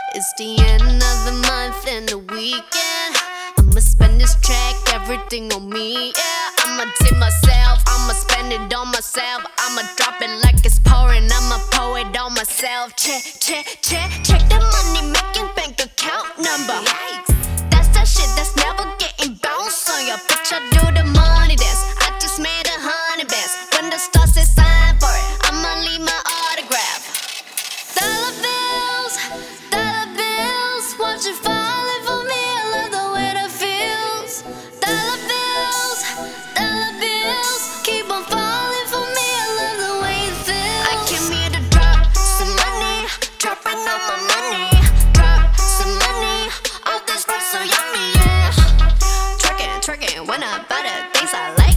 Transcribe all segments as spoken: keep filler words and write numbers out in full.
It's the end of the month and the weekend. I'ma spend this track, everything on me, yeah. I'ma tip myself, I'ma spend it on myself. I'ma drop it like it's pouring, I'ma pour it on myself. Check, check, check, check the money making bank account number. That's that shit that's never getting bounced on your bitch. I do the money dance, I just made a hundred bands. When the stars say sign for it, I'ma leave my autograph. Dollar bills, dollar bills, watch it falling for me. I love the way that feels. Dollar bills, dollar bills, keep on falling for me. I love the way it feels. I came here to drop some money, dropping all my money. Drop some money, all this rap so yummy, yeah. Twerking, twerking, when I buy the things I like.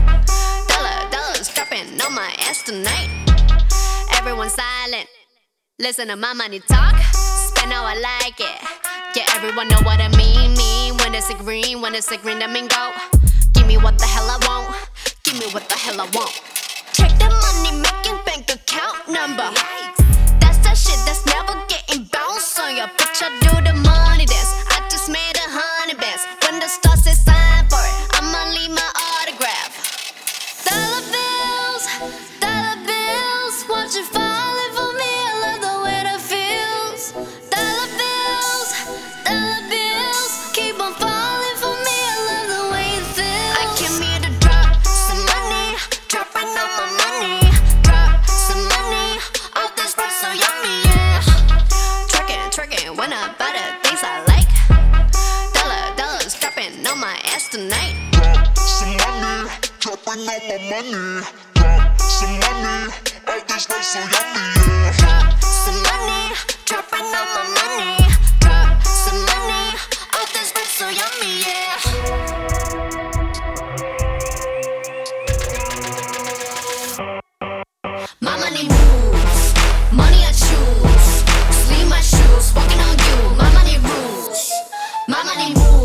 Dollar, dollars dropping on my ass tonight. Everyone silent, listen to my money talk. Spend how I like it. Yeah, everyone know what I mean. Mean when it's a green, when it's a green, that mean go. Give me what the hell I want. Give me what the hell I want. Check the money making bank account number. That's that shit that's never getting bounced on your bitch. I do the money dance, I just made a hundred bands. When the stars say sign for it, I'ma leave my autograph. Dollar bills, dollar bills, watch it falling for me. I love the way that feels. Dollar bills, dollar bills, keep on falling for me. I love the way it feels. I came here to drop some money, dropping all my money. Drop some money, all this rap so yummy, yeah. Twerking, twerking, when I buy the things I like. Dollar, dollars dropping on my ass tonight. Drop some money, dropping all my money. Drop some money, all this rap so yummy, yeah. Drop some money, dropping all my money. Drop some money, all this rap so yummy, yeah. My money moves, money I choose. Sleeve my shoes, walking on you. My money rules, my money moves.